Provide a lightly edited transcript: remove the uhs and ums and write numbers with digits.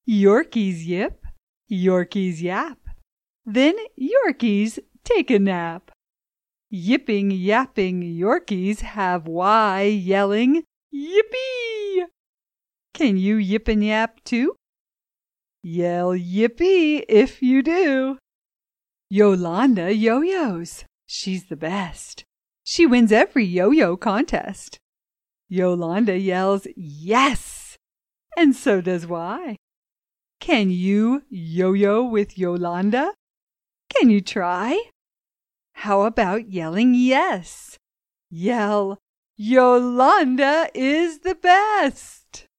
Yorkies yip, Yorkies yap, then Yorkies take a nap. Yipping, yapping Yorkies have why yelling yippee. Can you yip and yap too? Yell yippee if you do. Yolanda yo-yos, she's the best. She wins every yo-yo contest. Yolanda yells yes, and so does Y. Can you yo-yo with Yolanda? Can you try? How about yelling yes? Yell, Yolanda is the best!